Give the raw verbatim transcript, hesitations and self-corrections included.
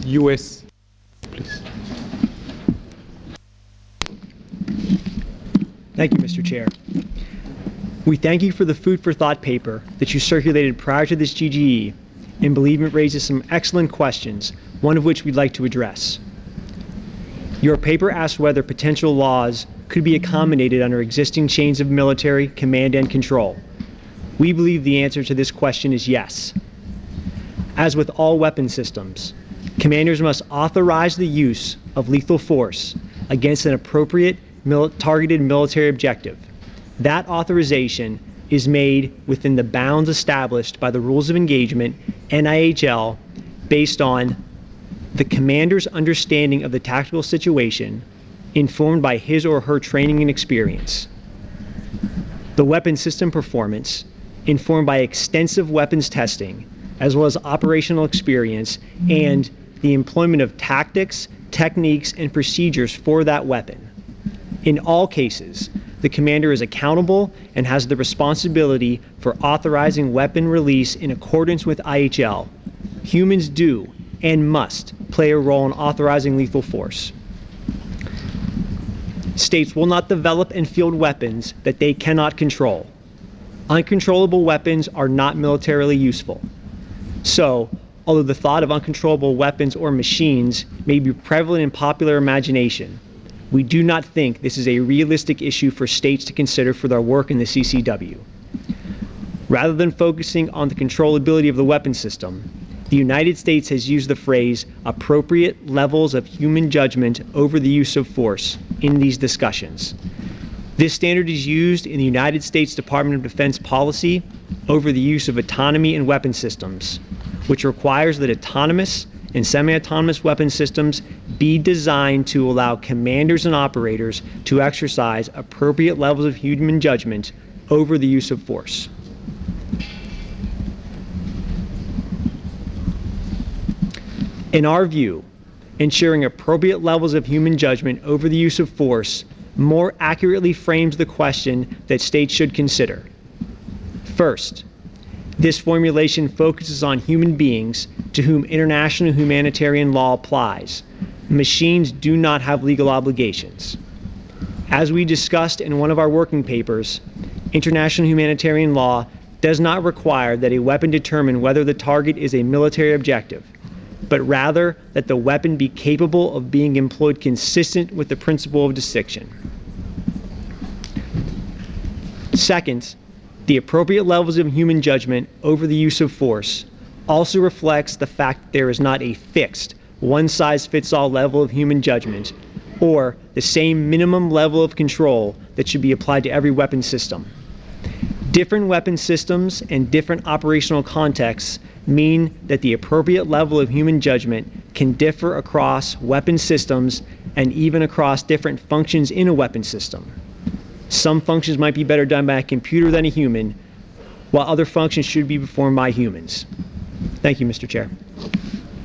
U S, please. Thank you, Mister Chair. We thank you for the food for thought paper that you circulated prior to this G G E and believe it raises some excellent questions, one of which we'd like to address. Your paper asks whether potential laws could be accommodated under existing chains of military command and control. We believe the answer to this question is yes. As with all weapon systems, commanders must authorize the use of lethal force against an appropriate mil- targeted military objective. That authorization is made within the bounds established by the Rules of Engagement, N I H L, based on the commander's understanding of the tactical situation, informed by his or her training and experience. The weapon system performance, informed by extensive weapons testing, as well as operational experience and the employment of tactics, techniques, and procedures for that weapon. In all cases, the commander is accountable and has the responsibility for authorizing weapon release in accordance with I H L. Humans do and must play a role in authorizing lethal force. States will not develop and field weapons that they cannot control. Uncontrollable weapons are not militarily useful. So, although the thought of uncontrollable weapons or machines may be prevalent in popular imagination, we do not think this is a realistic issue for states to consider for their work in the C C W. Rather than focusing on the controllability of the weapon system, the United States has used the phrase appropriate levels of human judgment over the use of force in these discussions. This standard is used in the United States Department of Defense policy over the use of autonomy in weapon systems, which requires that autonomous and semi-autonomous weapon systems be designed to allow commanders and operators to exercise appropriate levels of human judgment over the use of force. In our view, ensuring appropriate levels of human judgment over the use of force more accurately frames the question that states should consider. First, this formulation focuses on human beings to whom international humanitarian law applies. Machines do not have legal obligations. As we discussed in one of our working papers, international humanitarian law does not require that a weapon determine whether the target is a military objective, but rather that the weapon be capable of being employed consistent with the principle of distinction. Second, the appropriate levels of human judgment over the use of force also reflects the fact that there is not a fixed, one-size-fits-all level of human judgment or the same minimum level of control that should be applied to every weapon system. Different weapon systems and different operational contexts mean that the appropriate level of human judgment can differ across weapon systems and even across different functions in a weapon system. Some functions might be better done by a computer than a human, while other functions should be performed by humans. Thank you, Mister Chair.